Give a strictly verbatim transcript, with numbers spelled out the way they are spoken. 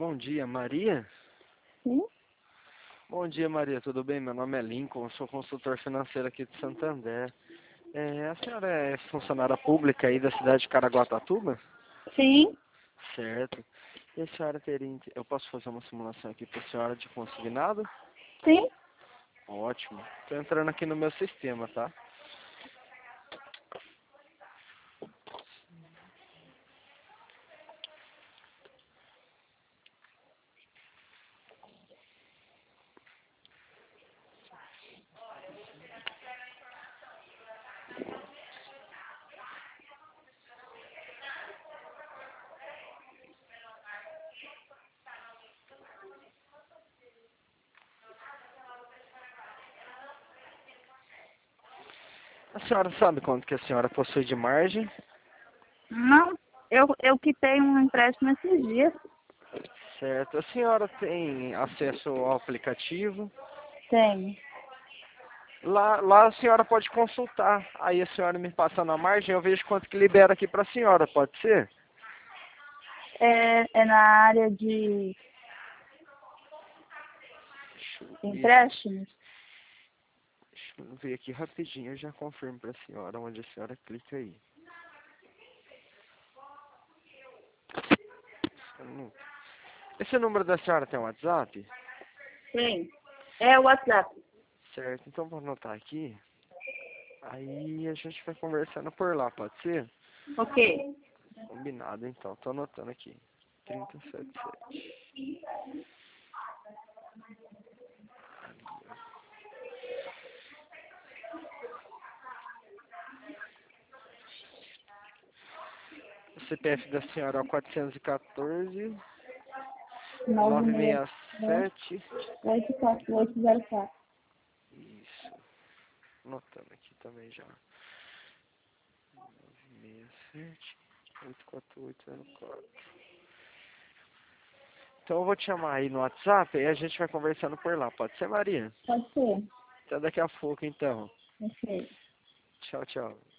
Bom dia, Maria? Sim? Bom dia, Maria, tudo bem? Meu nome é Lincoln, eu sou consultor financeiro aqui de Santander. É, a senhora é funcionária pública aí da cidade de Caraguatatuba? Sim? Certo. E a senhora teria... inte- Eu posso fazer uma simulação aqui para a senhora de consignado? Sim? Ótimo. Estou entrando aqui no meu sistema, tá? A senhora sabe quanto que a senhora possui de margem? Não, eu, eu quitei um empréstimo esses dias. Certo. A senhora tem acesso ao aplicativo? Tenho. Lá, lá a senhora pode consultar. Aí a senhora me passa na margem, eu vejo quanto que libera aqui para a senhora, pode ser? É, é na área de Deixa eu ver aqui, empréstimos? deixa eu ver aqui rapidinho, eu já confirmo para a senhora onde a senhora clica aí. Eu não- Esse número da senhora tem um WhatsApp? Sim. É o WhatsApp. Certo, então vou anotar aqui. Aí a gente vai conversando por lá, pode ser? Ok. Combinado então, tô anotando aqui. trinta e sete sete. O C P F da senhora é o quatrocentos e quatorze, nove seis novecentos e sessenta e sete. oito quatro oito zero quatro. Isso. Anotando aqui também já. nove seis sete, oito quatro oito zero quatro. Então eu vou te chamar aí no WhatsApp e a gente vai conversando por lá. Pode ser, Maria? Pode ser. Até daqui a pouco, então. Ok. Tchau, tchau.